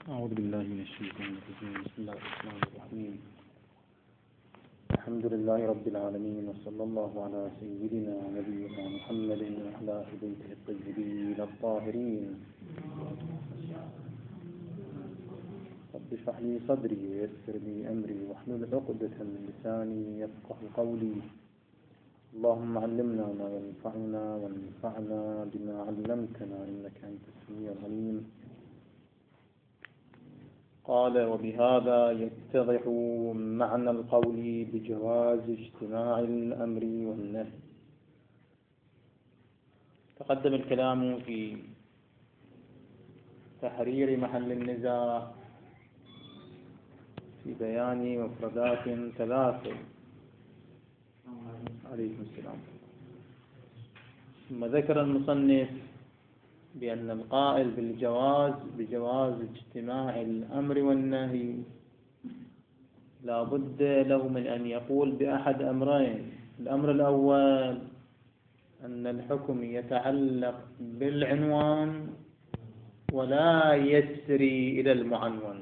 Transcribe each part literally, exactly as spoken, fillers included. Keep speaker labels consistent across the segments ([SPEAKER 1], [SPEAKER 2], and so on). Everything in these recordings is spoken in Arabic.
[SPEAKER 1] أعوذ بالله من الشيطان الرجيم. بسم الله الرحمن الرحيم. الحمد لله رب العالمين، وصلى الله على سيدنا ونبينا محمد وعلى أهل بيته الطيبين الطاهرين. رب اشرح لي صدري ويسر لي أمري واحلل عقدة من لساني يفقه قولي. اللهم علمنا ما ينفعنا وانفعنا بما علمتنا إنك أنت السميع العليم. قال: وبهذا يتضح معنى القول بجواز اجتماع الأمر والنهي. تقدم الكلام في تحرير محل النزاع في بيان مفردات ثلاثة. عليكم السلام. ثم ذكر المصنف بأن القائل بالجواز بجواز اجتماع الأمر والنهي لا بد له من أن يقول بأحد أمرين. الأمر الأول أن الحكم يتعلق بالعنوان ولا يسري إلى المعنون،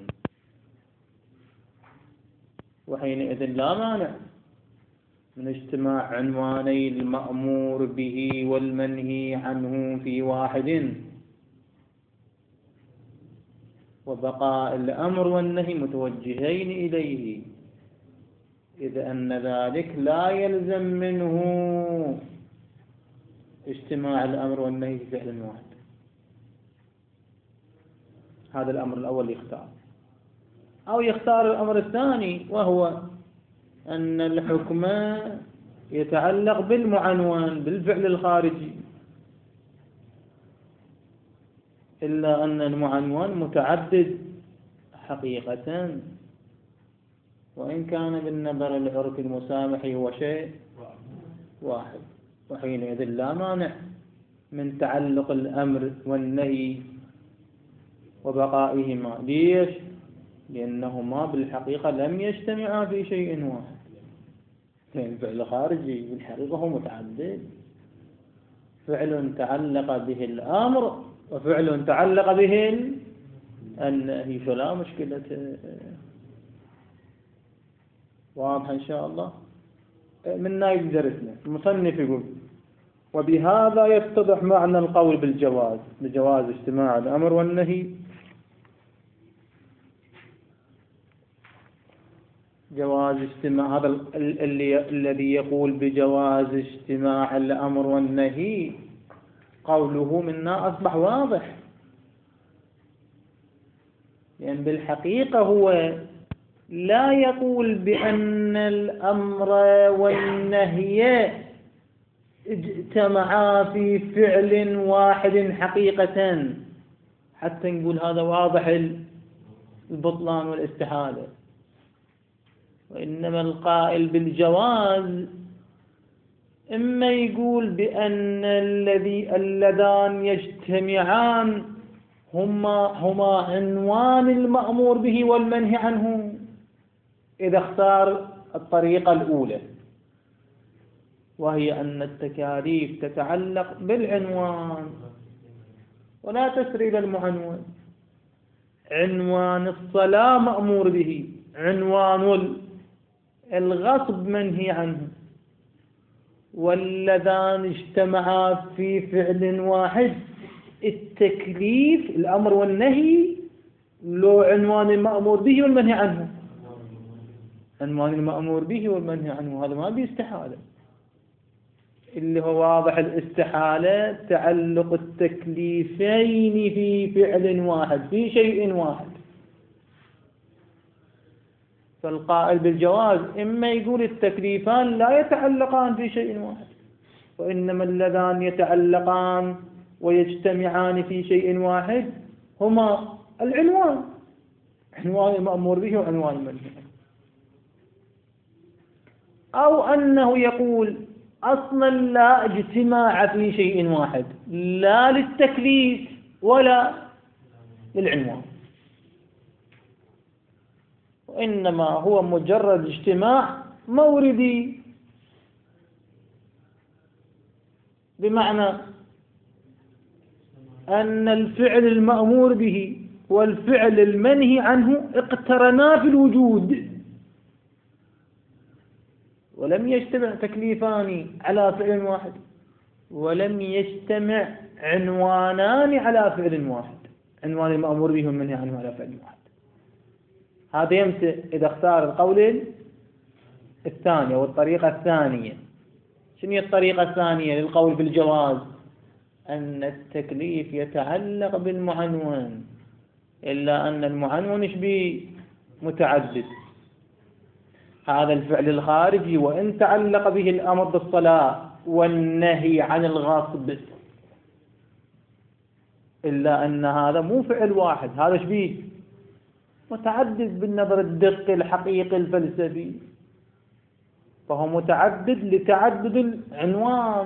[SPEAKER 1] وحينئذ لا مانع من اجتماع عنواني المأمور به والمنهي عنه في واحد، وبقاء الأمر والنهي متوجهين إليه، إذ أن ذلك لا يلزم منه اجتماع الأمر والنهي في فعل واحد. هذا الأمر الأول يختار، أو يختار الأمر الثاني، وهو أن الحكم يتعلق بالمعنون بالفعل الخارجي، إلا أن المعنون متعدد حقيقة، وإن كان بالنظر العرفي المسامح هو شيء واحد، وحينئذ لا مانع من تعلق الأمر والنهي وبقائهما. ليش؟ لأنهما بالحقيقة لم يجتمعا في شيء واحد. يعني الفعل الخارجي بالحقيقة هو متعدد، فعل تعلق به الأمر وفعل تعلق به النهي، فلا مشكلة. واضح إن شاء الله؟ من نايب درسنا المصنف يقول: وبهذا يتضح معنى القول بالجواز بجواز اجتماع الأمر والنهي. جواز اجتماع هذا اللي الذي يقول بجواز اجتماع الأمر والنهي قوله منا أصبح واضح، لأن يعني بالحقيقة هو لا يقول بأن الأمر والنهي اجتمعا في فعل واحد حقيقة حتى نقول هذا واضح البطلان والاستحالة، وإنما القائل بالجواز إما يقول بأن الذي اللذان يجتمعان هما هما عنوان المأمور به والمنهي عنه، إذا اختار الطريقة الأولى، وهي أن التكاليف تتعلق بالعنوان ولا تسري إلى المعنون. عنوان الصلاة مأمور به، عنوان الغصب منهي عنه، واللذان اجتمعا في فعل واحد التكليف الأمر والنهي لو عنوان المأمور به والمنهي عنه. عنوان المأمور به والمنهي عنه هذا ما بيستحالة، اللي هو واضح الاستحالة تعلق التكليفين في فعل واحد في شيء واحد. فالقائل بالجواز إما يقول التكليفان لا يتعلقان في شيء واحد، وإنما اللذان يتعلقان ويجتمعان في شيء واحد هما العنوان، عنوان المأمور به وعنوان المنهي عنه. أو أنه يقول أصلا لا اجتماع في شيء واحد، لا للتكليف ولا للعنوان، وإنما هو مجرد اجتماع موردي، بمعنى أن الفعل المأمور به والفعل المنهي عنه اقترنا في الوجود، ولم يجتمع تكليفان على فعل واحد، ولم يجتمع عنوانان على فعل واحد، عنوان المأمور به والمنهي عنه على فعل واحد. هذا يمتى إذا اختار القول الثاني والطريقة الثانية. شنو هي الطريقة الثانية للقول بالجواز؟ أن التكليف يتعلق بالمعنون، إلا أن المعنون إيش بيه؟ متعدد. هذا الفعل الخارجي وإن تعلق به الأمر بالصلاة والنهي عن الغصب، إلا أن هذا مو فعل واحد، هذا إيش بيه؟ متعدد بالنظر الدقي الحقيقي الفلسفي، فهو متعدد لتعدد العنوان.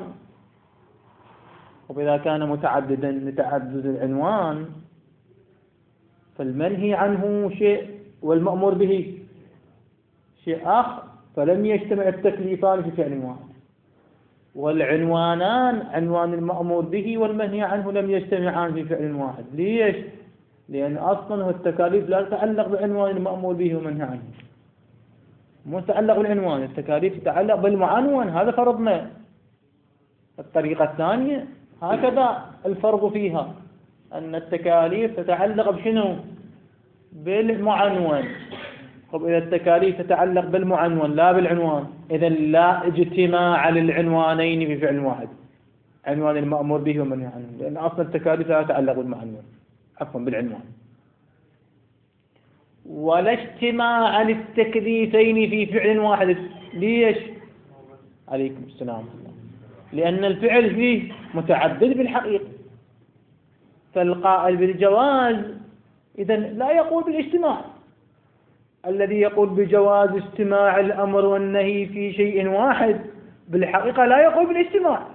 [SPEAKER 1] وإذا كان متعددا لتعدد العنوان فالمنهي عنه شيء والمأمور به شيء آخر، فلم يجتمع التكليفان في فعل واحد، والعنوانان عنوان المأمور به والمنهي عنه لم يجتمعان في فعل واحد. ليش؟ لأن أصلا التكاليف لا تتعلق بعنوان المأمور به والمنهي عنه، مو تتعلق بالعنوان، التكاليف تتعلق بالمعنون. هذا فرضنا. الطريقة الثانية هكذا الفرض فيها، أن التكاليف تتعلق بشنو؟ بالمعنون. طب إذا التكاليف تتعلق بالمعنون لا بالعنوان، إذا لا اجتماع للعنوانين في فعل واحد، عنوان المأمور به والمنهي عنه، لأن أصلا التكاليف لا تتعلق بالمعنون، عفوا بالعنوان. ولا اجتماع للتكليفين في فعل واحد. ليش؟ عليكم السلام. لأن الفعل فيه متعدد بالحقيقة، فالقائل بالجواز إذن لا يقول بالاجتماع. الذي يقول بجواز اجتماع الأمر والنهي في شيء واحد بالحقيقة لا يقول بالاجتماع،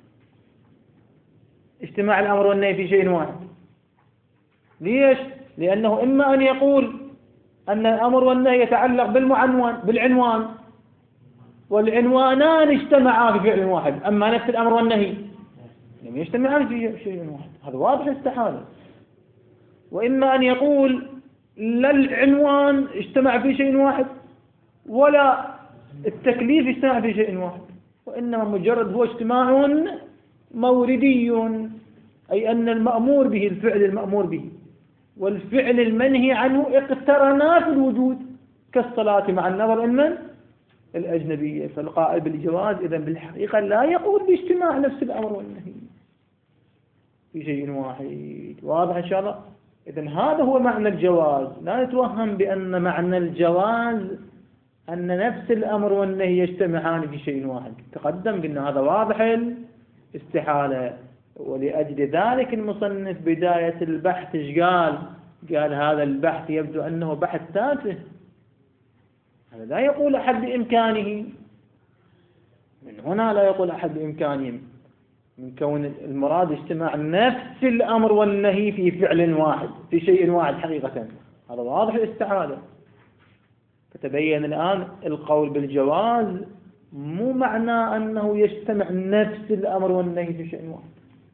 [SPEAKER 1] اجتماع الأمر والنهي في شيء واحد. ليش؟ لأنه إما أن يقول أن الأمر والنهي يتعلق بالمعنون بالعنوان، والعنوانان اجتمعا في فعل واحد، أما نفس الأمر والنهي لم يجتمعان في شيء واحد. هذا واضح استحالة. وإما أن يقول لا العنوان اجتمع في شيء واحد ولا التكليف اجتمع في شيء واحد، وإنما مجرد هو اجتماع موردي، أي أن المأمور به الفعل المأمور به والفعل المنهي عنه اقترنا في الوجود، كالصلاة مع النظر إلى الأجنبية. فالقائل بالجواز إذن بالحقيقة لا يقول باجتماع نفس الأمر والنهي في شيء واحد. واضح إن شاء الله؟ إذن هذا هو معنى الجواز. لا نتوهم بأن معنى الجواز أن نفس الأمر والنهي يجتمعان في شيء واحد. تقدم قلنا هذا واضح الاستحالة. ولأجل ذلك المصنف بداية البحث إيش قال؟ قال هذا البحث يبدو أنه بحث تافه، هذا لا يقول أحد بإمكانه. من هنا لا يقول أحد بإمكانه، من كون المراد اجتماع نفس الأمر والنهي في فعل واحد في شيء واحد حقيقة، هذا واضح الاستحالة. فتبين الآن القول بالجواز مو معنى أنه يجتمع نفس الأمر والنهي في شيء واحد،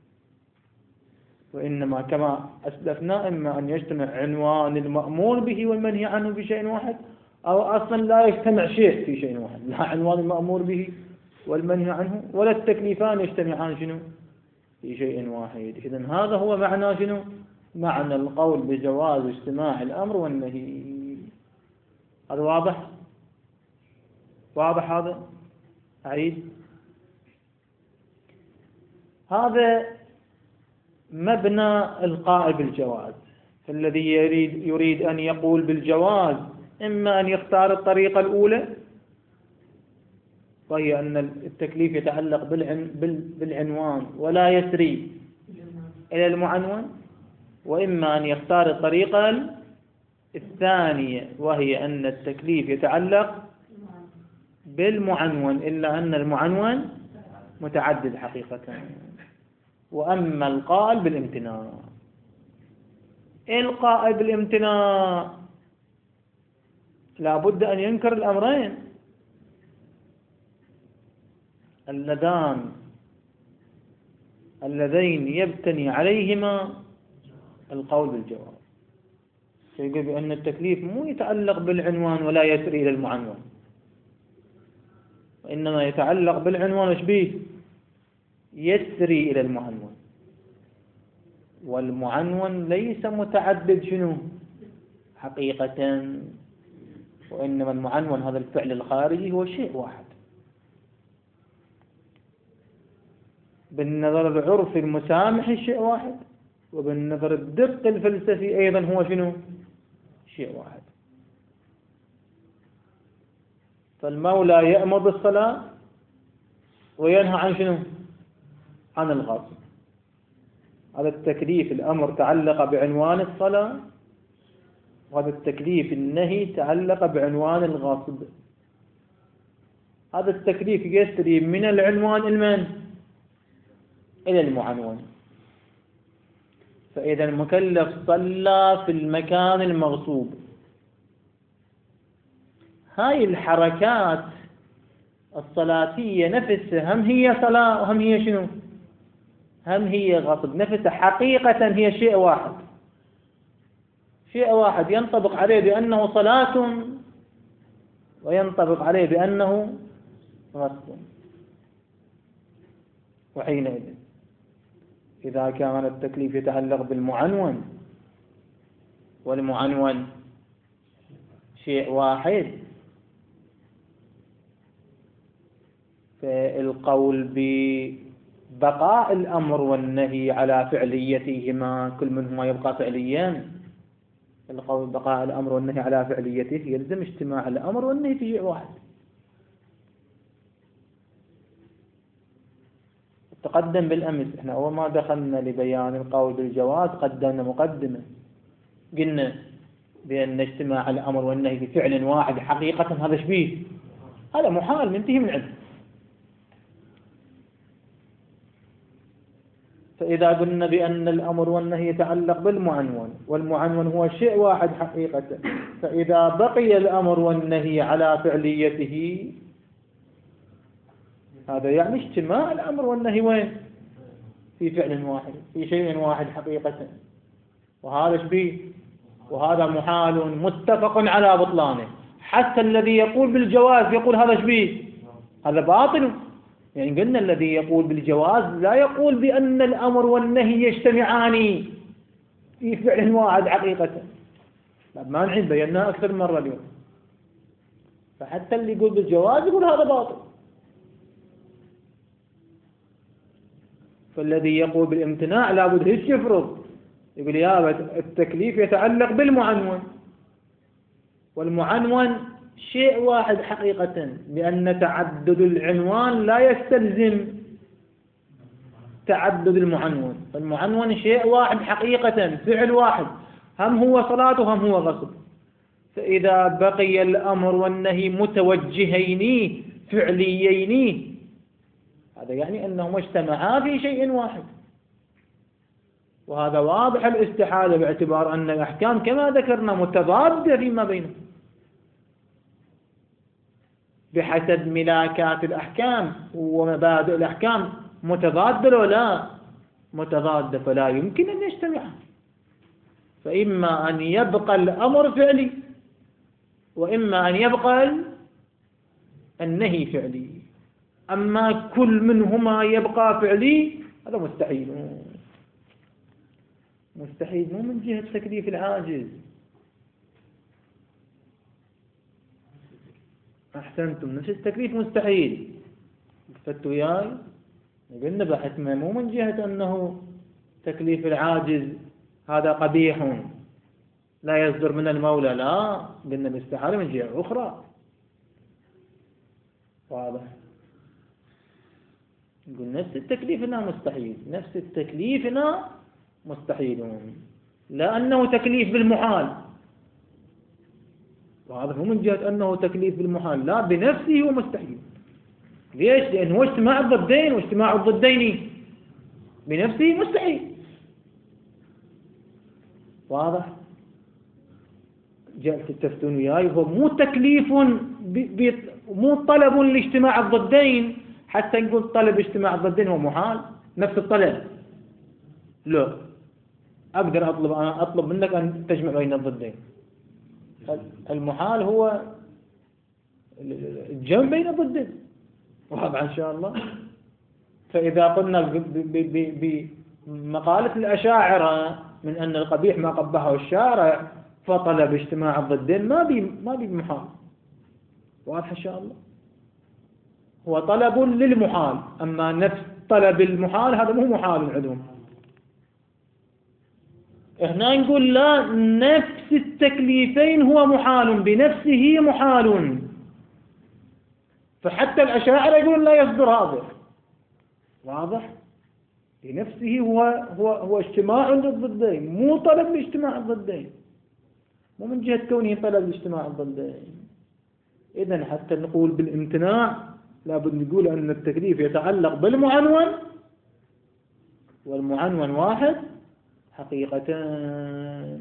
[SPEAKER 1] وإنما كما أسلفنا إما أن يجتمع عنوان المأمور به والمنهي عنه في شيء واحد، أو أصلا لا يجتمع شيء في شيء واحد، لا عنوان المأمور به والمنهي عنه ولا التكليفان يجتمعان شنو في شيء واحد. إذن هذا هو معنى شنو؟ معنى القول بجواز اجتماع الأمر والنهي. هذا واضح؟ واضح هذا؟ أعيد. هذا مبنى القائل بالجواز. فالذي يريد يريد أن يقول بالجواز إما أن يختار الطريقة الأولى، وهي أن التكليف يتعلق بالعنوان ولا يسري إلى المعنون، وإما أن يختار الطريقة الثانية وهي أن التكليف يتعلق بالمعنون إلا أن المعنون متعدد حقيقة. وأما القائل بالامتناع، القائل بالامتناع لا بد أن ينكر الأمرين اللذان اللذين يبتني عليهما القول بالجواز. يقول بأن التكليف مو يتعلق بالعنوان ولا يسري إلى المعنون، وإنما يتعلق بالعنوان وش بيه؟ يسري إلى المعنون. والمعنون ليس متعدد شنو حقيقة، وإنما المعنون هذا الفعل الخارجي هو شيء واحد. بالنظر العرفي المسامحي شيء واحد، وبالنظر الدق الفلسفي أيضا هو شنو شيء واحد. فالمولى يأمر بالصلاة وينهى عن شنو عن الغصب. هذا التكليف الأمر تعلق بعنوان الصلاة، وهذا التكليف النهي تعلق بعنوان الغصب. هذا التكليف يسري من العنوان المن إلى المعنون. فإذا المكلف صلى في المكان المغصوب، هاي الحركات الصلاتية نفسها هم هي صلاة وهم هي شنو هم هي غصب. نفسها حقيقة هي شيء واحد، شيء واحد ينطبق عليه بأنه صلاة وينطبق عليه بأنه غصب. وحينئذ إذا كان التكليف يتعلق بالمعنون والمعنون شيء واحد، فالقول ببقاء الأمر والنهي على فعليتهما كل منهما يبقى فعليا، القول ببقاء الأمر والنهي على فعليته يلزم اجتماع الأمر والنهي في شيء واحد. تقدم بالأمس احنا أول ما دخلنا لبيان القول بالجواز قدمنا مقدمة، قلنا بأن اجتماع الأمر والنهي في فعل واحد حقيقة هذا شبيه، هذا محال منتهي من عنده. فإذا قلنا بأن الأمر والنهي يتعلق بالمعنون والمعنون هو شيء واحد حقيقة، فإذا بقي الأمر والنهي على فعليته هذا يعني اجتماع الأمر والنهي وين؟ في فعل واحد في شيء واحد حقيقة، وهذا شبيه وهذا محال متفق على بطلانه. حتى الذي يقول بالجواز يقول هذا شبيه، هذا باطل. يعني قلنا الذي يقول بالجواز لا يقول بأن الأمر والنهي يجتمعان في فعل واحد حقيقة، ما نعيد بيناها أكثر مرة اليوم. فحتى اللي يقول بالجواز يقول هذا باطل. فالذي يقول بالامتناع لابد هيك يفرض، يقول يا التكليف يتعلق بالمعنون والمعنون شيء واحد حقيقة، بأن تعدد العنوان لا يستلزم تعدد المعنون. فالمعنون شيء واحد حقيقة فعل واحد، هم هو صلاة وهم هو غصب. فإذا بقي الأمر والنهي متوجهين فعليين هذا يعني أنهما اجتمعا في شيء واحد، وهذا واضح الاستحالة باعتبار أن الأحكام كما ذكرنا متضادة فيما بينهم بحسب ملاكات الأحكام ومبادئ الأحكام، متضادة ولا متضادة، فلا يمكن أن يجتمعا. فإما أن يبقى الأمر فعلي وإما أن يبقى النهي فعلي، أما كل منهما يبقى فعلي هذا مستحيل. مستحيل مو من جهة تكليف العاجز. أحسنتم، نفس التكليف مستحيل. فتوا وياي قلنا بحثنا مو من جهة أنه تكليف العاجز هذا قبيح لا يصدر من المولى، لا، قلنا الاستحالة من جهة أخرى. واضح؟ نقول نفس التكليف هنا مستحيل، نفس التكليف هنا مستحيل، لأنه تكليف بالمحال. وهذا مو من جهة أنه تكليف بالمحال، لا، بنفسه هو مستحيل. ليش؟ لأنه اجتماع الضدين، واجتماع الضدين بنفسه مستحيل. واضح؟ جاءت التفتون وياي، هو مو تكليف مو طلب لاجتماع الضدين حتى نقول طلب اجتماع الضدين هو محال، نفس الطلب، لا، أقدر أطلب أنا أطلب منك أن تجمع بين الضدين. المحال هو الجمع بين الضدين، واضح إن شاء الله. فإذا قلنا بمقالة الأشاعرة من أن القبيح ما قبحه الشارع فطلب اجتماع الضدين ما بي ما بي محال، واضح إن شاء الله. هو طلب للمحال، أما نفس طلب المحال هذا مو محال عندهم. هنا نقول لا، نفس التكليفين هو محال بنفسه محال. فحتى الأشاعرة يقولون لا يصدر هذا، واضح. بنفسه هو هو هو اجتماع للضدين، مو طلب لاجتماع الضدين، مو من جهة كونه طلب لاجتماع الضدين. إذن حتى نقول بالامتناع لابد نقول أن التكليف يتعلق بالمعنون، والمعنون واحد حقيقتان،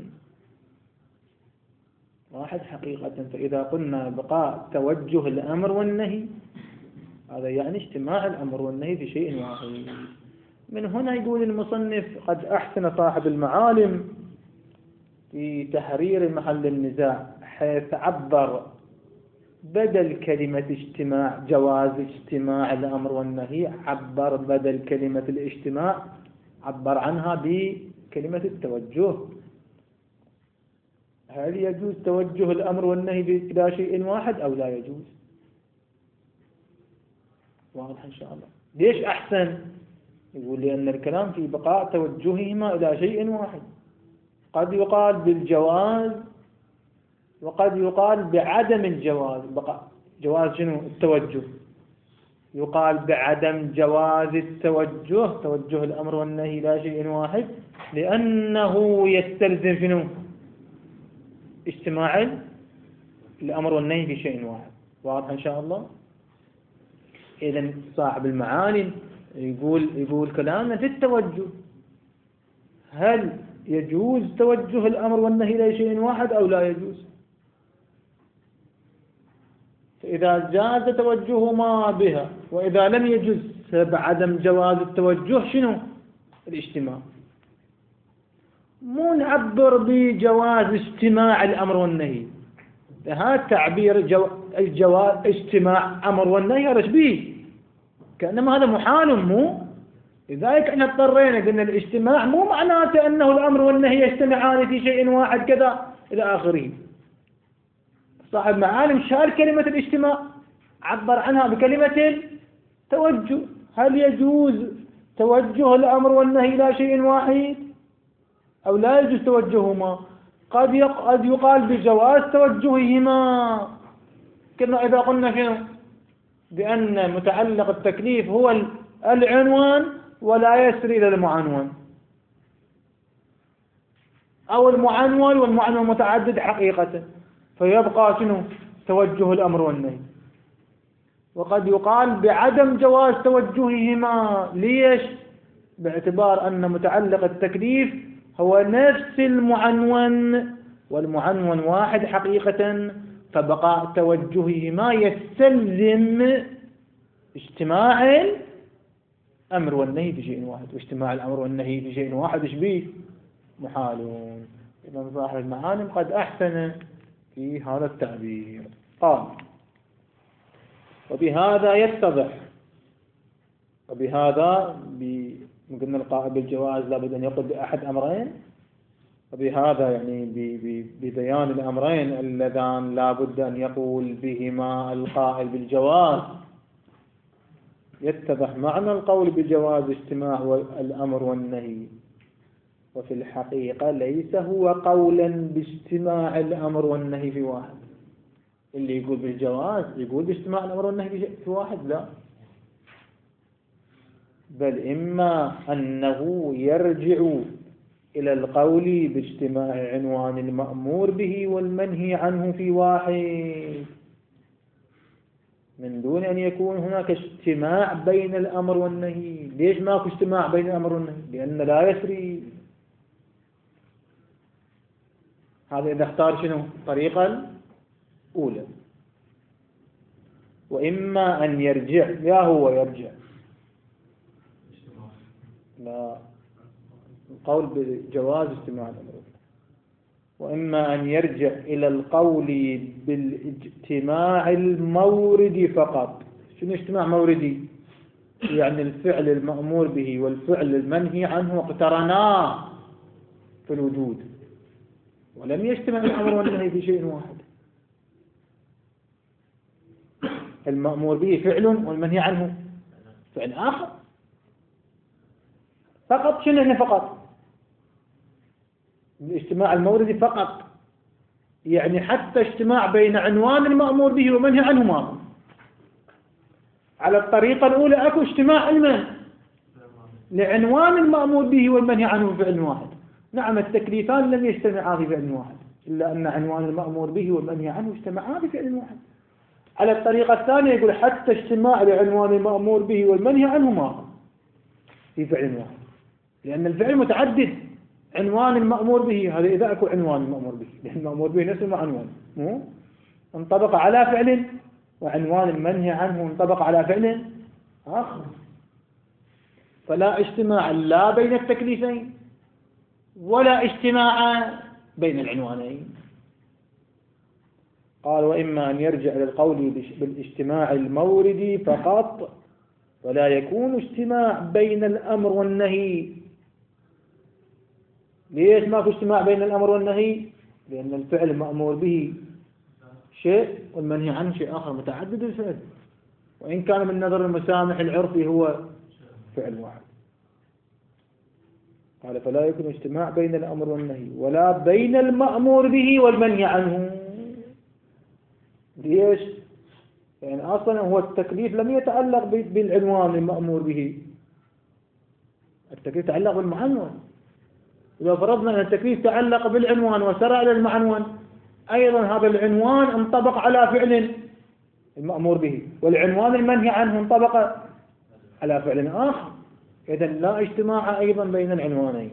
[SPEAKER 1] واحد حقيقة. فإذا قلنا بقاء توجه الأمر والنهي هذا يعني اجتماع الأمر والنهي في شيء واحد. من هنا يقول المصنف قد أحسن صاحب المعالم في تحرير محل النزاع حيث عبر بدل كلمة اجتماع جواز اجتماع الأمر والنهي، عبر بدل كلمة الاجتماع عبر عنها بكلمة التوجه. هل يجوز توجه الأمر والنهي إلى شيء واحد أو لا يجوز؟ واضح إن شاء الله. ليش أحسن؟ يقول لأن الكلام في بقاء توجههما إلى شيء واحد. قد يقال بالجواز وقد يقال بعدم الجواز. بقاء جواز شنو؟ التوجه. يقال بعدم جواز التوجه، توجه الأمر والنهي إلى شيء واحد، لأنه يستلزم شنو؟ اجتماع الأمر والنهي في شيء واحد. واضح إن شاء الله. إذن صاحب المعاني يقول يقول كلامنا في التوجه، هل يجوز توجه الأمر والنهي إلى شيء واحد أو لا يجوز؟ فإذا جاز توجههما بها، وإذا لم يجوز بعدم جواز التوجه شنو؟ الاجتماع. مو نعبر بجواز اجتماع الأمر والنهي، هذا تعبير جو... الجواز اجتماع أمر والنهي هذا شبيه كأنما هذا محال. مو لذلك احنا اضطرينا قلنا الاجتماع مو معناته أنه الأمر والنهي يجتمعان في شيء واحد كذا إلى آخره. صاحب معالم شال كلمة الاجتماع عبر عنها بكلمة التوجه. هل يجوز توجه الأمر والنهي إلى شيء واحد أو لا يجوز توجههما؟ قد يقال بجواز توجههما، كما إذا قلنا شنو؟ بأن متعلق التكليف هو العنوان ولا يسري إلى المعنون، أو المعنون والمعنون متعدد حقيقة فيبقى شنو؟ توجه الأمر والنهي. وقد يقال بعدم جواز توجههما. ليش؟ باعتبار أن متعلق التكليف هو نفس المعنون والمعنون واحد حقيقة، فبقاء توجههما يستلزم اجتماع الأمر والنهي في شيء واحد، واجتماع الأمر والنهي في شيء واحد شبيه محالون. إذن صاحب المعالم قد أحسن في هذا التعبير. قال وبهذا يتضح، وبهذا قلنا القائل بالجواز لابد أن يقول بأحد أمرين، وبهذا يعني ببيان الأمرين اللذان لابد أن يقول بهما القائل بالجواز يتضح معنى القول بجواز اجتماع الأمر والنهي. وفي الحقيقة ليس هو قولا باجتماع الأمر والنهي في واحد. اللي يقول بالجواز يقول باجتماع الأمر والنهي في واحد، لا، بل إما أنه يرجع إلى القول باجتماع عنوان المأمور به والمنهي عنه في واحد، من دون أن يكون هناك اجتماع بين الأمر والنهي. ليش ماكو اجتماع بين الأمر والنهي؟ لأن لا يسري. هذا إذا اختار شنو؟ الطريقة الأولى. وإما أن يرجع، يا هو يرجع، لا القول بجواز اجتماع الأمر. وإما أن يرجع إلى القول بالاجتماع الموردي فقط. شنو اجتماع موردي؟ يعني الفعل المأمور به والفعل المنهي عنه اقترنا في الوجود، ولم يجتمع الأمر والنهي في شيء واحد. المأمور به فعل والمنهي عنه فعل آخر فقط. شنو احنا فقط؟ الاجتماع الموردي فقط، يعني حتى اجتماع بين عنوان المأمور به والمنهي عنه ما. على الطريقة الأولى أكو اجتماع علما لعنوان المأمور به والمنهي عنه فعل واحد. نعم التكليفان لم يجتمعا في فعل واحد، إلا أن عنوان المأمور به والمنهي عنه اجتمعا في فعل واحد. على الطريقة الثانية يقول حتى اجتماع لعنوان المأمور به والمنهي عنه ما في فعل واحد، لأن الفعل متعدد. عنوان المأمور به هذا إذا أكو عنوان المأمور به، لأن المأمور به نفسه مع عنوان مو انطبق على فعل، وعنوان المنهي عنه انطبق على فعل آخر. فلا اجتماع لا بين التكليفين ولا اجتماع بين العنوانين. قال وإما أن يرجع للقول بالاجتماع الموردي فقط، ولا يكون اجتماع بين الأمر والنهي. ليش ما في اجتماع بين الأمر والنهي؟ لأن الفعل المأمور به شيء والمنهي عنه شيء آخر متعدد الفعل، وإن كان من نظر المسامح العرفي هو فعل واحد. قال فلا يكون اجتماع بين الأمر والنهي ولا بين المأمور به والمنهي عنه. ليش؟ يعني أصلا هو التكليف لم يتعلق بالعنوان المأمور به، التكليف تعلق بالمعنون. إذا فرضنا أن التكليف تعلق بالعنوان وسرع إلى المعنون، أيضا هذا العنوان انطبق على فعل المأمور به، والعنوان المنهي عنه انطبق على فعل آخر. إذن لا اجتماع أيضا بين العنوانين.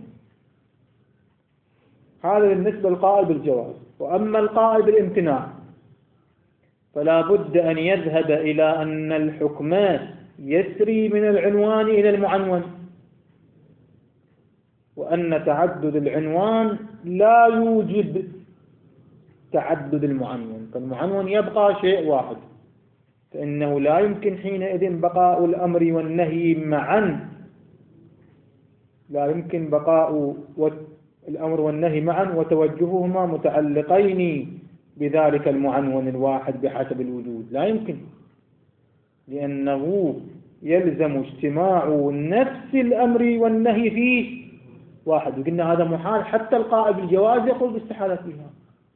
[SPEAKER 1] هذا بالنسبة للقائل بالجواز. وأما القائل بالامتناع فلا بد أن يذهب إلى أن الحكم يسري من العنوان إلى المعنون، وأن تعدد العنوان لا يوجب تعدد المعنون، فالمعنون يبقى شيء واحد، فإنه لا يمكن حينئذ بقاء الأمر والنهي معا، لا يمكن بقاء الأمر والنهي معا وتوجههما متعلقين بذلك المعنون الواحد بحسب الوجود، لا يمكن، لأنه يلزم اجتماع نفس الأمر والنهي فيه واحد، وقلنا هذا محال. حتى القائل بالجواز يقول باستحالة فيها.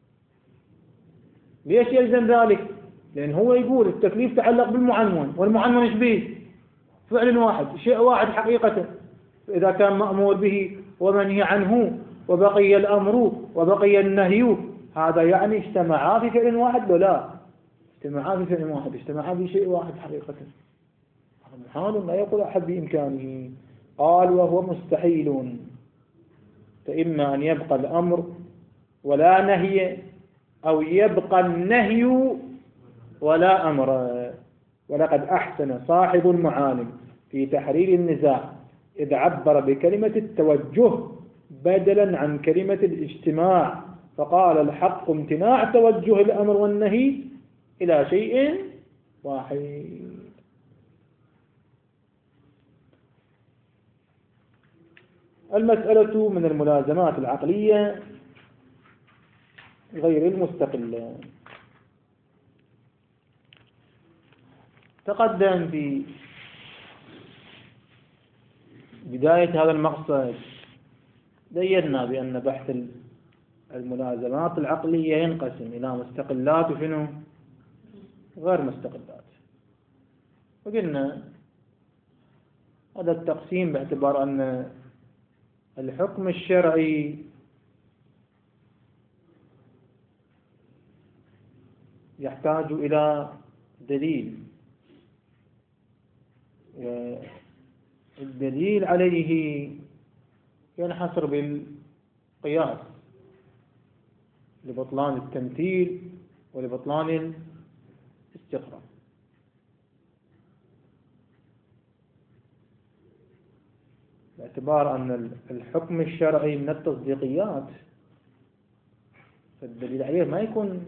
[SPEAKER 1] ليش يلزم ذلك؟ لأن هو يقول التكليف تعلق بالمعنون، والمعنون ايش به؟ فعل واحد، شيء واحد حقيقة. إذا كان مأمور به ومنهي عنه وبقي الأمر وبقي النهي، هذا يعني اجتمعا في فعل واحد ولا اجتمعا في فعل واحد، اجتمعا في شيء واحد حقيقة. محال لا يقول أحد بإمكانه. قال وهو مستحيل، فإما أن يبقى الأمر ولا نهي، أو يبقى النهي ولا أمر. ولقد أحسن صاحب المعالم في تحرير النزاع إذ عبر بكلمة التوجه بدلا عن كلمة الاجتماع، فقال الحق امتناع توجه الأمر والنهي إلى شيء واحد. المسألة من الملازمات العقلية غير المستقلة. تقدم في بداية هذا المقصد بينا بأن بحث الملازمات العقلية ينقسم إلى مستقلات وشنو غير مستقلات. وقلنا هذا التقسيم باعتبار أن الحكم الشرعي يحتاج إلى دليل، والدليل عليه ينحصر بالقياس لبطلان التمثيل ولبطلان الاستقراء. باعتبار أن الحكم الشرعي من التصديقيات، فالدليل عليه ما يكون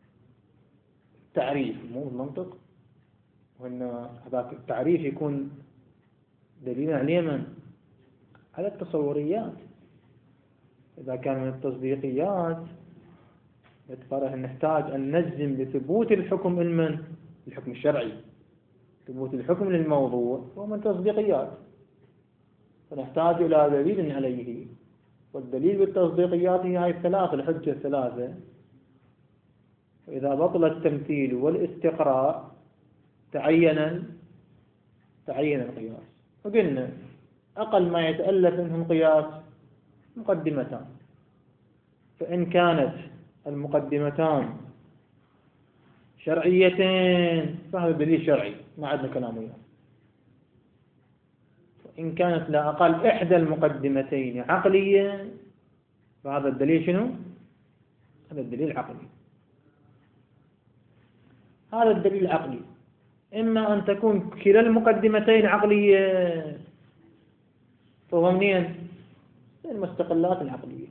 [SPEAKER 1] تعريف مو المنطق، وأن هذاك التعريف يكون دليلا عليه من؟ على التصوريات. إذا كان من التصديقيات باعتباره نحتاج أن نجزم بثبوت الحكم المن الحكم الشرعي، ثبوت الحكم للموضوع هو من التصديقيات، فنحتاج إلى دليل عليه. والدليل بالتصديقيات هي هاي الثلاثة، الحجة الثلاثة. فإذا بطل التمثيل والاستقراء تعين تعين القياس. وقلنا أقل ما يتألف منه القياس مقدمتان، فإن كانت المقدمتان شرعيتين فهذا دليل شرعي ما عندنا كلام وياه. وإن كانت لا أقل إحدى المقدمتين عقلية فهذا الدليل شنو؟ هذا الدليل عقلي. هذا الدليل العقلي إما أن تكون كلا المقدمتين عقلية، فهو منين؟ المستقلات العقلية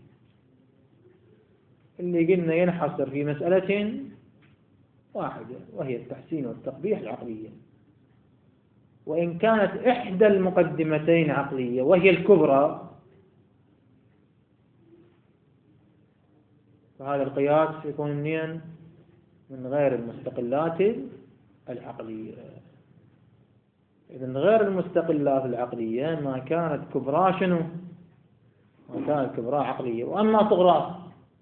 [SPEAKER 1] اللي قلنا ينحصر في مسألة واحدة وهي التحسين والتقبيح العقلية. وإن كانت إحدى المقدمتين عقلية وهي الكبرى فهذا القياس يكون منين؟ من غير المستقلات العقلية. إذن غير المستقلات العقلية ما كانت كبرى شنو؟ ما كانت كبرى عقلية. وأما صغرى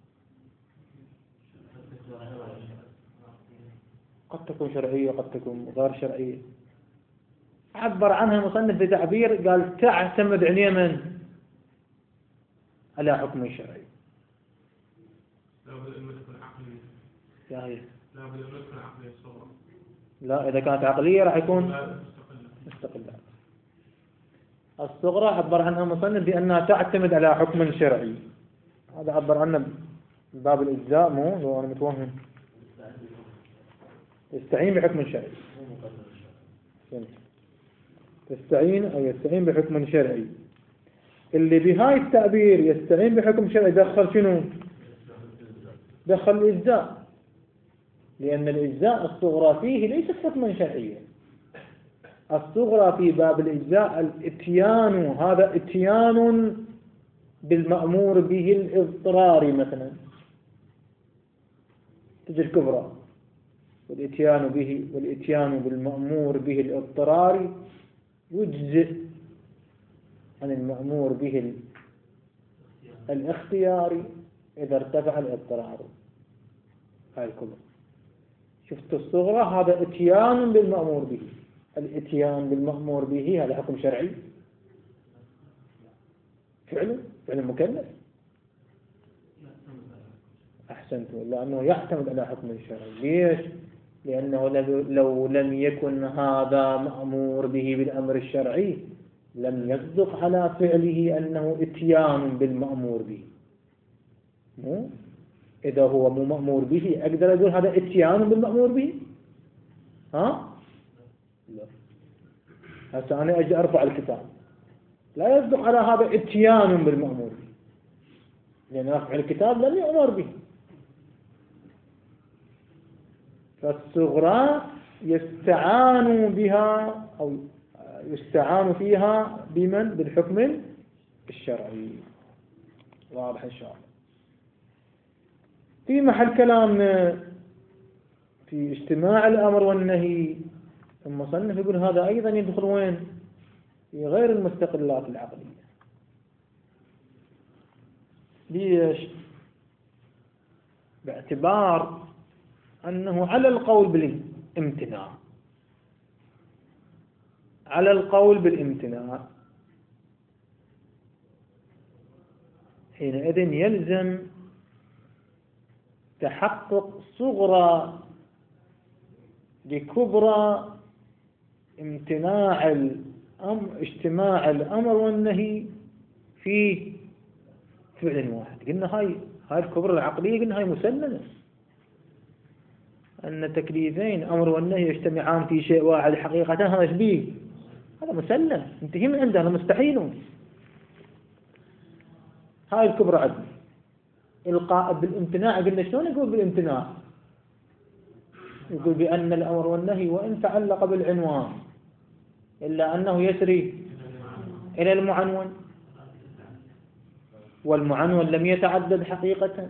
[SPEAKER 1] قد تكون شرعية قد تكون غير شرعية. عبر عنها المصنف بتعبير قال تعتمد عليه من؟ على حكم الشرعي.
[SPEAKER 2] لا بد أن تكون عقلية.
[SPEAKER 1] يا هي.
[SPEAKER 2] لا بد أن تكون عقلية صغرى.
[SPEAKER 1] لا إذا كانت عقلية راح يكون مستقلة. الصغرى عبر عنها المصنف بأنها تعتمد على حكم شرعي. هذا عبر عنه باب الإجزاء، مو لو أنا متوهم يستعين بحكم شرعي. يستعين أو يستعين بحكم شرعي. اللي بهاي التعبير يستعين بحكم شرعي دخل شنو؟ دخل الإجزاء، لأن الإجزاء الصغرى فيه ليست حكما شرعيا. الصغرى في باب الإجزاء الاتيان، هذا اتيان بالمأمور به الاضطراري مثلا، تجي الكبرى والاتيان به والاتيان بالمأمور به الاضطراري يجزئ عن المأمور به الاختياري إذا ارتفع الاضطرار. هاي الكبرى. شفت الصغرى هذا اتيان بالمأمور به. الاتيان بالمأمور به هذا حكم شرعي فعله فعل مكلف. أحسنت. لأنه يعتمد على حكم الشرعي. ليش؟ لأنه لو لم يكن هذا مأمور به بالأمر الشرعي لم يصدق على فعله أنه اتيان بالمأمور به. مو إذا هو مو مأمور به أقدر أقول هذا اتيان بالمأمور به؟ ها؟ لا. هسه أنا أجي أرفع الكتاب لا يصدق على هذا اتيان بالمأمور به، لأن رفع الكتاب لم يؤمر به. فالصغرى يستعان بها أو يستعان فيها بمن؟ بالحكم الشرعي. واضح إن شاء الله. في محل كلامنا في اجتماع الأمر والنهي المصنف يقول هذا أيضا يدخل وين؟ في غير المستقلات العقلية. ليش؟ باعتبار أنه على القول بالامتناع على القول بالامتناع حينئذ يلزم تحقق صغرى لكبرى امتناع الأمر اجتماع الأمر والنهي في فعل واحد. قلنا هاي هاي الكبرى العقلية قلنا هاي مسلمة، أن تكليفين أمر والنهي يجتمعان في شيء واحد حقيقة هذا شبيه، هذا مسلم انتهي من عنده، هذا مستحيل. هاي الكبرى عندنا. القاء بالامتناع قلنا شلون يقول بالامتناع؟ يقول بأن الأمر والنهي وإن تعلق بالعنوان إلا أنه يسري إلى المعنون، والمعنون لم يتعدد حقيقة.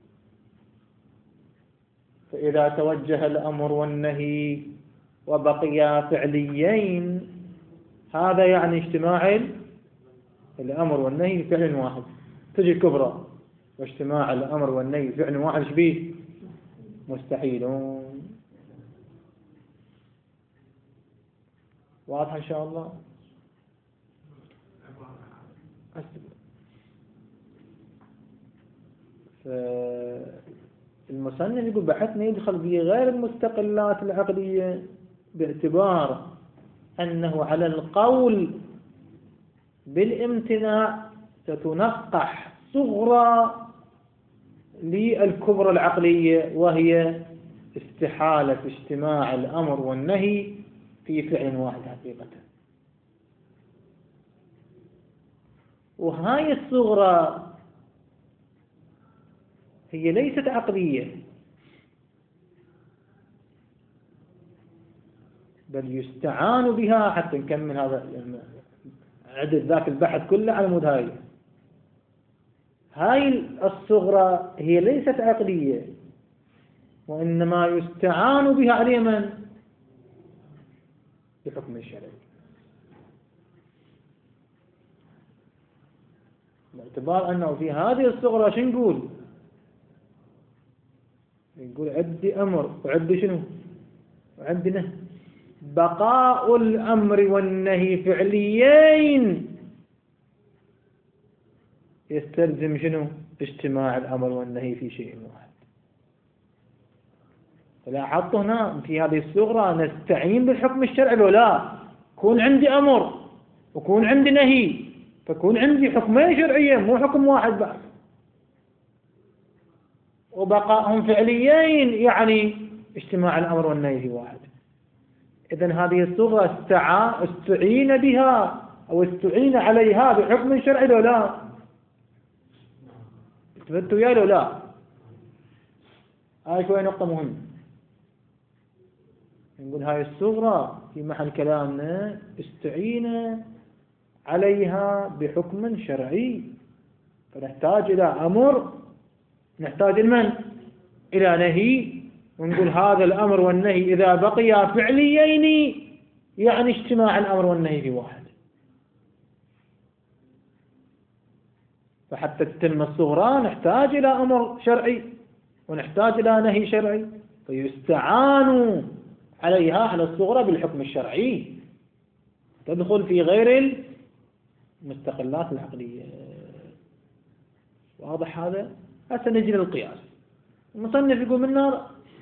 [SPEAKER 1] فإذا توجه الأمر والنهي وبقيا فعليين هذا يعني اجتماع الأمر والنهي في فعل واحد. تجي الكبرى واجتماع الأمر والنهي في فعل واحد شبيه مستحيلون. واضح إن شاء الله؟ فالمصنف يقول بحثنا يدخل في غير المستقلات العقلية باعتبار أنه على القول بالامتناع ستنقح صغرى للكبرى العقلية، وهي استحالة اجتماع الأمر والنهي في فعل واحد حقيقة. وهاي الصغرى هي ليست عقلية، بل يستعان بها حتى نكمل هذا عدد ذاك البحث كله على مود هاي. هاي الصغرى هي ليست عقلية، وإنما يستعان بها على من؟ بحكم الشرعي، باعتبار أنه في هذه الصغرى شو نقول؟ نقول عندي أمر وعندي شنو؟ وعندي نهي. بقاء الأمر والنهي فعليين يستلزم شنو؟ اجتماع الأمر والنهي في شيء واحد. لاحظت هنا في هذه الصغرى نستعين بالحكم الشرعي لو لا؟ يكون عندي أمر ويكون عندي نهي، فيكون عندي حكمين شرعيين مو حكم واحد بعد. وبقاءهم فعليين يعني اجتماع الأمر والنهي في واحد. إذن هذه الصغرى استع... استعين بها أو استعين عليها بحكم شرعي لو لا؟ تفتوا وياي لو لا؟ هاي شوية نقطة مهمة. نقول هاي الصغرى في محل كلامنا استعين عليها بحكم شرعي، فنحتاج إلى أمر، نحتاج المن؟ إلى نهي. ونقول هذا الأمر والنهي إذا بقيا فعليين يعني اجتماع الأمر والنهي في واحد. فحتى تتم الصغرى نحتاج إلى أمر شرعي ونحتاج إلى نهي شرعي، فيستعان عليها على الصغرى بالحكم الشرعي، تدخل في غير المستقلات العقلية. واضح هذا؟ هسه نجي للقياس. المصنف يقول من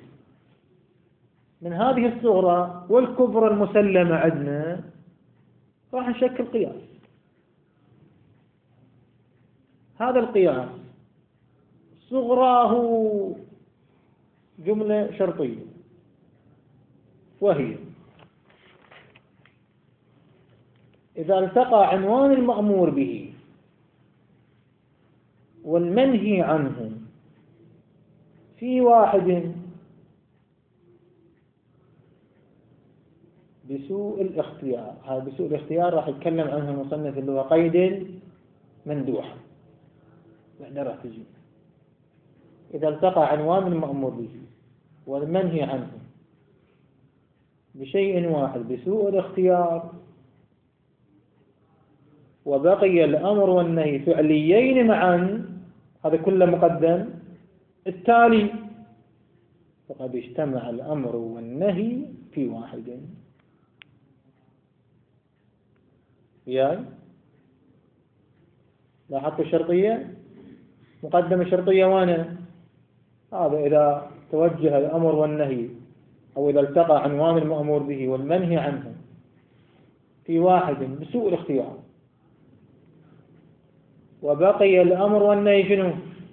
[SPEAKER 1] من هذه الصغرى والكبرى المسلمة عندنا راح نشكل قياس. هذا القياس صغراه جملة شرطية، وهي إذا التقى عنوان المأمور به والمنهي عنه في واحد بسوء الاختيار. هذا بسوء الاختيار راح يتكلم عنه المصنف اللي هو قيد مندوح، بعدين راح تجي. إذا التقى عنوان المأمور به والمنهي عنه بشيء واحد بسوء الاختيار وبقي الأمر والنهي فعليين معا، هذا كله مقدم التالي، فقد اجتمع الأمر والنهي في واحد. وياي لاحظت الشرطية؟ مقدمة الشرطية وانا هذا إذا توجه الأمر والنهي أو إذا التقى عنوان المأمور به والمنهي عنه في واحد بسوء الاختيار وبقي الأمر والنهي شنو؟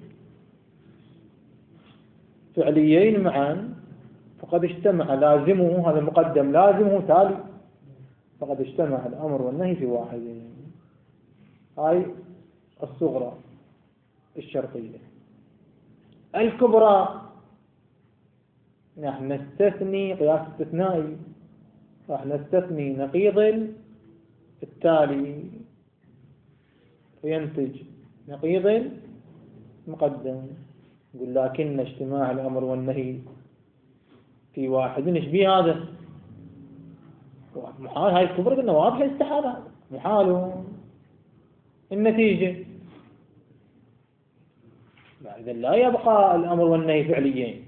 [SPEAKER 1] فعليين معا، فقد اجتمع لازمه، هذا المقدم لازمه تالي، فقد اجتمع الأمر والنهي في واحد. هاي الصغرى. الشرطية. الكبرى نحن نستثني قياس استثنائي، راح نستثني نقيض التالي فينتج نقيض المقدم. يقول لكن اجتماع الأمر والنهي في واحد، ايش بيه هذا؟ محال. هاي الكبرى قلنا واضحة، استحالة، هذا محال. النتيجة إذا لا يبقى الأمر والنهي فعليين.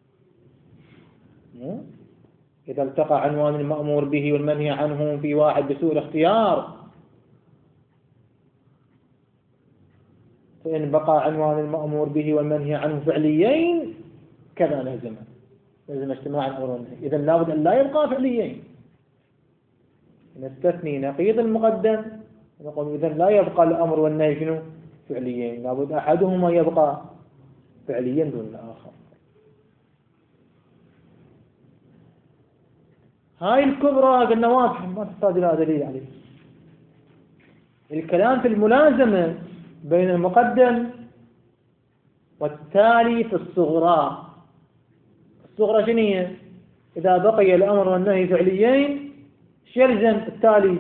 [SPEAKER 1] إذا التقى عنوان المأمور به والمنهي عنه في واحد بسوء الاختيار، فإن بقى عنوان المأمور به والمنهي عنه فعليين كذا لازم لازم اجتماع الأمر والنهي. إذا لابد أن لا يبقى فعليين، نستثني نقيض المقدم نقول إذا لا يبقى الأمر والنهي شنو؟ فعليين، لابد أحدهما يبقى فعليا دون الآخر. هاي الكبرى قلنا واضحة ما تحتاج إلى دليل عليه. الكلام في الملازمة بين المقدم والتالي في الصغرى. الصغرى شنو هي؟ إذا بقي الأمر والنهي فعليين ايش يلزم التالي؟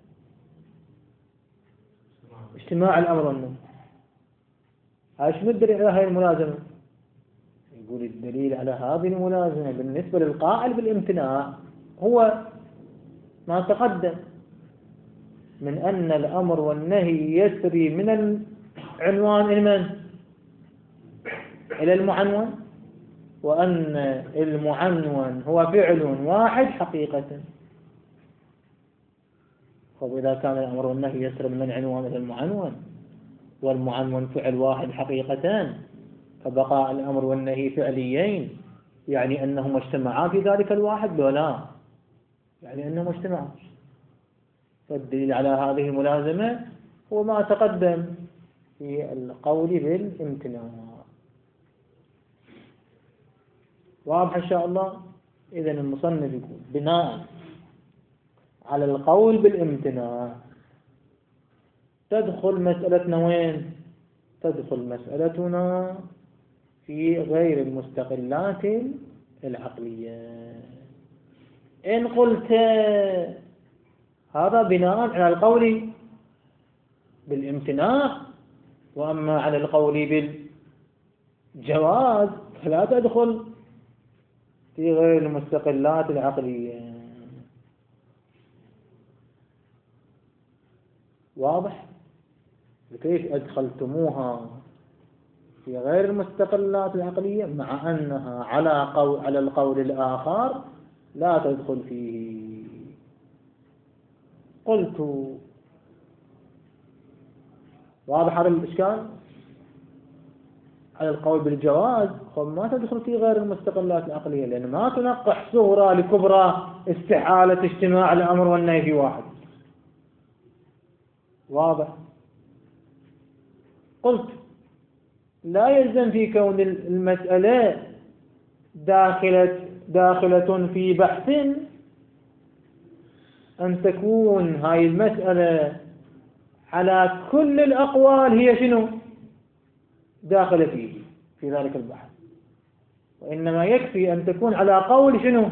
[SPEAKER 1] اجتماع الأمر والنهي. هاي شنو الدليل على هاي الملازمة؟ يقول الدليل على هذه الملازمة بالنسبة للقائل بالامتناع هو ما تقدم من أن الأمر والنهي يسري من العنوان إلى من؟ إلى المعنون، وأن المعنون هو فعل واحد حقيقة. فإذا كان الأمر والنهي يسري من العنوان إلى المعنون والمعنون فعل واحد حقيقة، فبقاء الأمر والنهي فعليين يعني أنهما اجتمعا في ذلك الواحد ولا يعني أنهما اجتمعا. فالدليل على هذه الملازمة هو ما تقدم في القول بالامتناع. واضح إن شاء الله؟ إذن المصنف يقول بناء على القول بالامتناع تدخل مسألتنا وين؟ تدخل مسألتنا في غير المستقلات العقلية. إن قلت هذا بناء على القول بالامتناع، وأما على القول بالجواز فلا تدخل في غير المستقلات العقلية. واضح؟ كيف أدخلتموها في غير المستقلات العقلية مع أنها على قول على القول الآخر لا تدخل فيه؟ قلت واضح هذا الإشكال؟ على القول بالجواز ما تدخل في غير المستقلات العقلية، لأن ما تنقح صغرى لكبرى استحالة اجتماع الأمر والنهي في واحد. واضح؟ قلت لا يلزم في كون المسألة داخلة داخلة في بحث أن تكون هاي المسألة على كل الأقوال هي شنو؟ داخلة فيه في ذلك البحث، وإنما يكفي أن تكون على قول شنو؟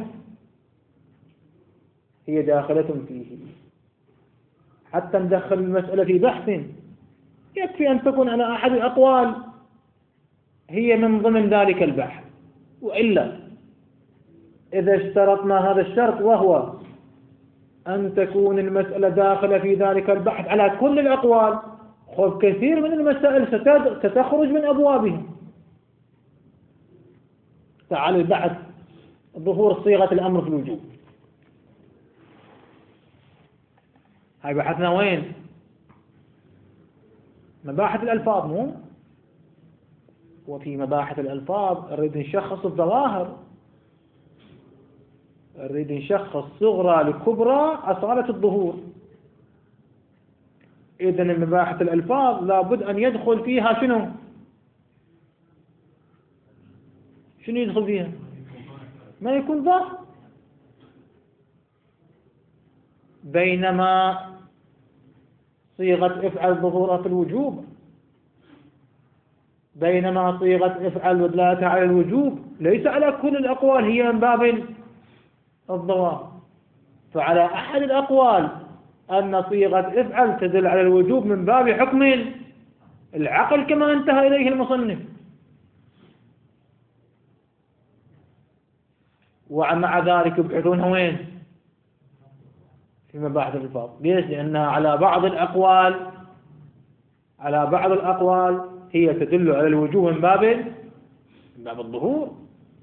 [SPEAKER 1] هي داخلة فيه. حتى ندخل المسألة في بحث يكفي أن تكون على أحد الأقوال هي من ضمن ذلك البحث. وإلا إذا اشترطنا هذا الشرط وهو أن تكون المسألة داخلة في ذلك البحث على كل الأقوال، خذ كثير من المسائل ستخرج من أبوابها. تعال البحث ظهور صيغة الأمر في الوجوب، هاي بحثنا وين؟ مباحث الألفاظ، مو؟ وفي مباحث الألفاظ نريد نشخص الظواهر، نريد نشخص صغرى لكبرى أصالة الظهور. إذن مباحث الألفاظ لابد أن يدخل فيها شنو؟ شنو يدخل فيها؟ ما يكون ظاهر. بينما صيغة افعل ظهورها في الوجوب بينما صيغة افعل ودلالتها على الوجوب ليس على كل الأقوال هي من باب الضوابط. فعلى أحد الأقوال أن صيغة افعل تدل على الوجوب من باب حكم العقل كما انتهى إليه المصنف. ومع ذلك يبحثونها وين؟ في مباحث الألفاظ. ليش؟ لأنها على بعض الأقوال على بعض الأقوال هي تدل على الوجوب من باب من باب الظهور.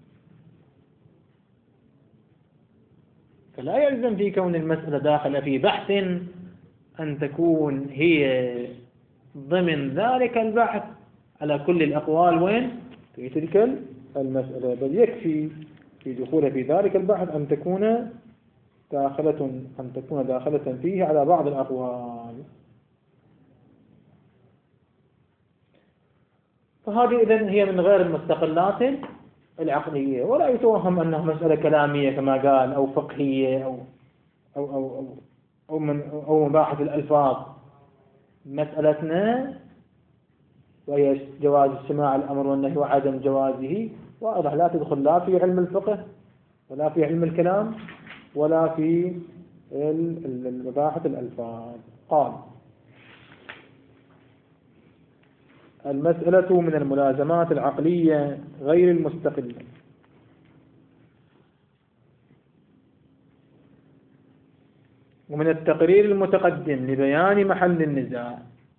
[SPEAKER 1] فلا يلزم في كون المسألة داخلة في بحث أن تكون هي ضمن ذلك البحث على كل الأقوال وين؟ في تلك المسألة، بل يكفي في دخولها في ذلك البحث أن تكون داخلة أن تكون داخلة فيه على بعض الأقوال. فهذه إذن هي من غير المستقلات العقلية، ولا يتوهم أنها مسألة كلامية كما قال أو فقهية أو أو أو أو, أو من أو مباحث الألفاظ. مسألتنا وهي جواز استماع الأمر والنهي وعدم جوازه واضح، لا تدخل لا في علم الفقه ولا في علم الكلام ولا في مباحث الألفاظ. قال: المسألة من الملازمات العقلية غير المستقلة. ومن التقرير المتقدم لبيان محل النزاع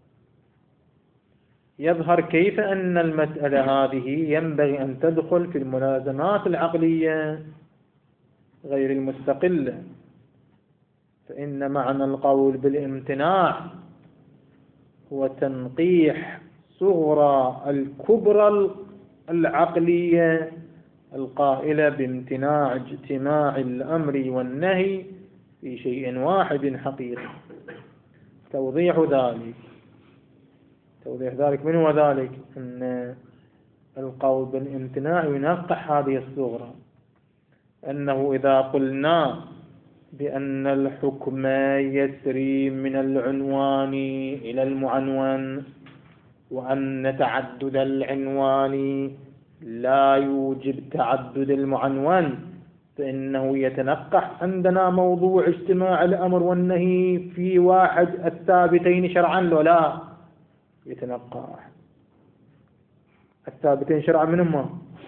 [SPEAKER 1] يظهر كيف أن المسألة هذه ينبغي أن تدخل في الملازمات العقلية غير المستقلة. فإن معنى القول بالامتناع هو تنقيح صغرى الكبرى العقلية القائلة بامتناع اجتماع الأمر والنهي في شيء واحد حقيقي. توضيح ذلك توضيح ذلك من هو ذلك؟ أن القول بالامتناع ينقح هذه الصغرى، أنه إذا قلنا بأن الحكم يسري من العنوان إلى المعنون وأن تعدد العنوان لا يوجب تعدد المعنون، فإنه يتنقح عندنا موضوع اجتماع الأمر والنهي في واحد الثابتين شرعا. لو لا يتنقح الثابتين شرعا منهما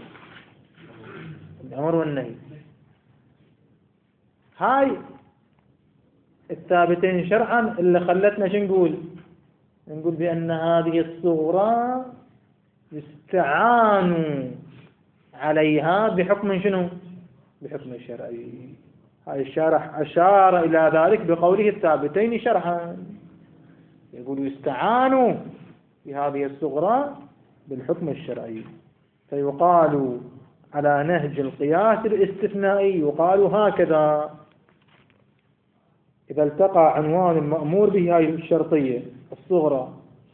[SPEAKER 1] الأمر والنهي. هاي الثابتين شرعا اللي خلتنا شو نقول نقول بأن هذه الصغرى يستعان عليها بحكم شنو؟ بحكم الشرعي. هاي الشارح أشار إلى ذلك بقوله الثابتين شرعا، يقول يستعان بهذه الصغرى بالحكم الشرعي. فيقال على نهج القياس الاستثنائي يقال هكذا: إذا التقى عنوان المأمور به، هذه الشرطية الصغرى،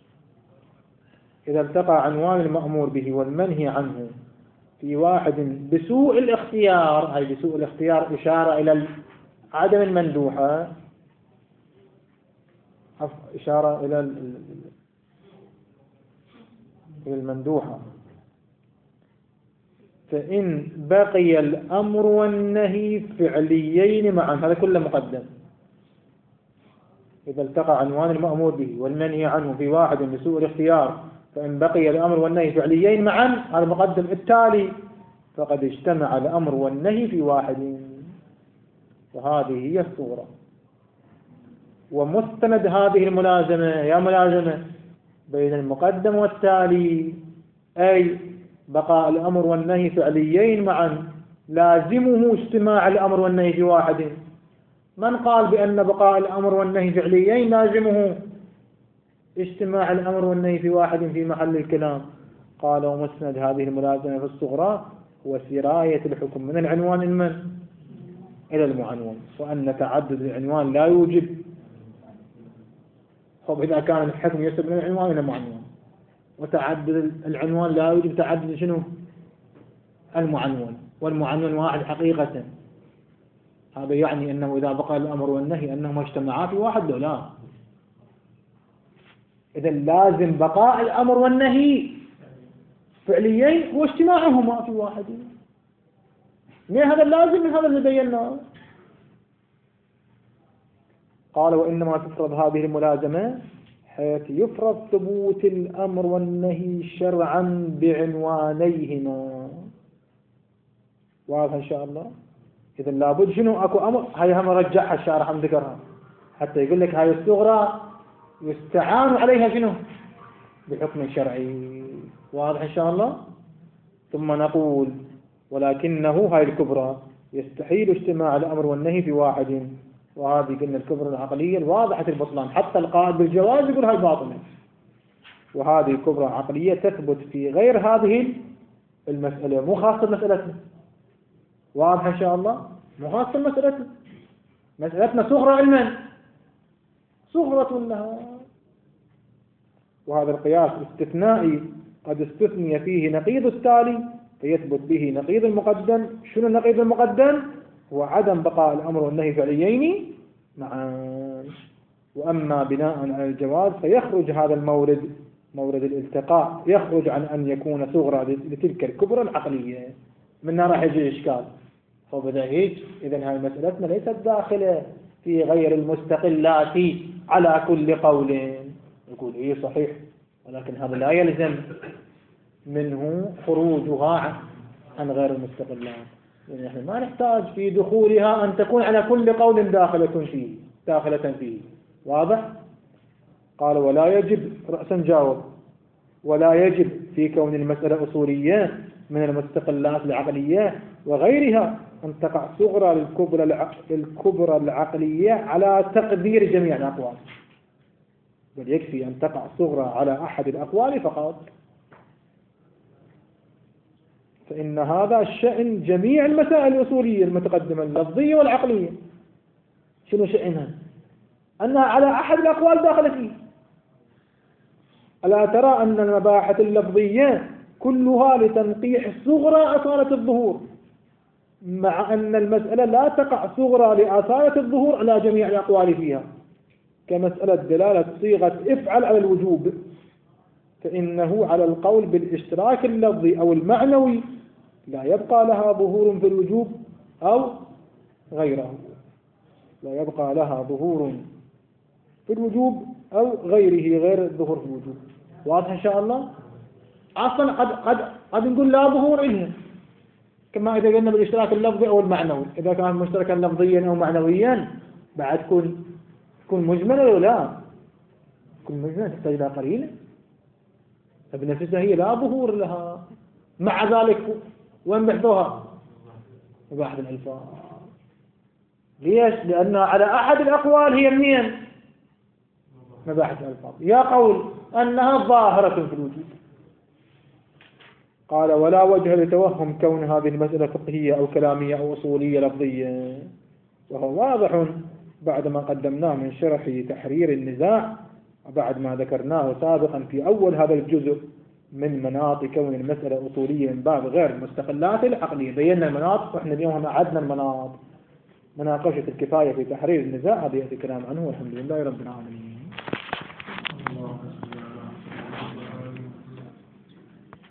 [SPEAKER 1] إذا التقى عنوان المأمور به والمنهي عنه في واحد بسوء الاختيار، هاي بسوء الاختيار إشارة إلى عدم المندوحة، إشارة إلى المندوحة، فإن بقي الأمر والنهي فعليين معا، هذا كله مقدم. إذا التقى عنوان المأمور به والمنهي عنه في واحد بسوء الاختيار فإن بقي الأمر والنهي فعليين معا، هذا مقدم. التالي فقد اجتمع الأمر والنهي في واحد، وهذه هي الصورة. ومستند هذه الملازمة يا ملازمة بين المقدم والتالي، أي بقاء الأمر والنهي فعليين معا لازمه اجتماع الأمر والنهي في واحد. من قال بأن بقاء الأمر والنهي فعليين لازمه اجتماع الأمر والنهي في واحد في محل الكلام؟ قال: ومسند هذه الملازمة في الصغرى وسراية الحكم من العنوان المن إلى المعنون، وأن تعدد العنوان لا يوجب. طب إذا كان الحكم يسر من العنوان إلى المعنون، وتعدد العنوان لا يوجب تعدد شنو؟ المعنون، والمعنون واحد حقيقة. هذا يعني أنه إذا بقى الأمر والنهي أنهما اجتمعا في واحد. لا، إذا لازم بقاء الأمر والنهي فعليين هو اجتماعهما في واحد. من هذا اللازم من هذا اللي بيناه. قال وإنما تفرض هذه الملازمة حيث يفرض ثبوت الأمر والنهي شرعا بعنوانيهما. واضح إن شاء الله. إذا لابد شنو أكو أمر، هاي هم رجعها الشارح هم ذكرها حتى يقول لك هاي الصغرى يستعان عليها شنو بحكم شرعي. واضح إن شاء الله. ثم نقول ولكنه هاي الكبرى يستحيل اجتماع الأمر والنهي في واحد، وهذه قلنا الكبرى العقلية الواضحة البطلان، حتى القائل بالجواز يقول هاي باطلة. وهذه الكبرى عقلية تثبت في غير هذه المسألة، مو خاصة مسألتنا. واضح إن شاء الله. مو خاصة مسألتنا، مسألتنا صغرى علما، صغرة لها. وهذا القياس استثنائي قد استثني فيه نقيض التالي فيثبت به نقيض المقدم. شنو النقيض المقدم؟ هو عدم بقاء الأمر والنهي فعليين معا. وأما بناء على الجواز فيخرج هذا المورد مورد الالتقاء، يخرج عن أن يكون صغرى لتلك الكبرى العقلية. منها راح يجي إشكال. فبدأ هيك إذن هاي مسألتنا ليست داخلة في غير المستقلات على كل قول. يقول إيه صحيح، ولكن هذا لا يلزم منه خروجها عن غير المستقلات. يعني نحن ما نحتاج في دخولها أن تكون على كل قول داخلة فيه داخلة فيه. واضح؟ قال ولا يجب، رأسا جاوب، ولا يجب في كون المسألة أصولية من المستقلات العقلية وغيرها أن تقع صغرى للكبرى الع... للكبرى العقلية على تقدير جميع الأقوال، بل يكفي أن تقع صغرى على أحد الأقوال فقط. فإن هذا شأن جميع المسائل الأصولية المتقدمة اللفظية والعقلية. شنو شأنها؟ أنها على أحد الأقوال داخل فيه. ألا ترى أن المباحث اللفظية كلها لتنقيح الصغرى أصالة الظهور، مع أن المسألة لا تقع صغرى لأصالة الظهور على جميع الأقوال فيها، كمسألة دلالة صيغة افعل على الوجوب، فإنه على القول بالاشتراك اللفظي أو المعنوي لا يبقى لها ظهور في الوجوب أو غيره، لا يبقى لها ظهور في الوجوب أو غيره غير الظهور في الوجوب. واضح إن شاء الله. أصلا قد قد قد نقول لا ظهور إلها، كما إذا قلنا بالاشتراك اللفظي أو المعنوي. إذا كان مشتركا لفظيا أو معنويا بعد تكون تكون مجملة ولا لا؟ تكون مجملة تحتاج إلى قرينة، فبنفسها هي لا ظهور لها. مع ذلك وين بحثوها؟ بأحد الألفاظ. ليش؟ لأنها على أحد الأقوال هي منين؟ مباحث الألفاظ. يا قول أنها ظاهرة في الوجود. قال ولا وجه لتوهم كون هذه المسألة فقهية أو كلامية أو أصولية لفظية، وهو واضح بعد ما قدمناه من شرح تحرير النزاع وبعد ما ذكرناه سابقا في أول هذا الجزء من مناط كون المسألة أصولية من باب غير المستقلات العقلية. بينا المناط، وإحنا اليوم أعدنا المناط. مناقشة الكفاية في تحرير النزاع هذا يأتي كلام عنه، والحمد لله رب العالمين.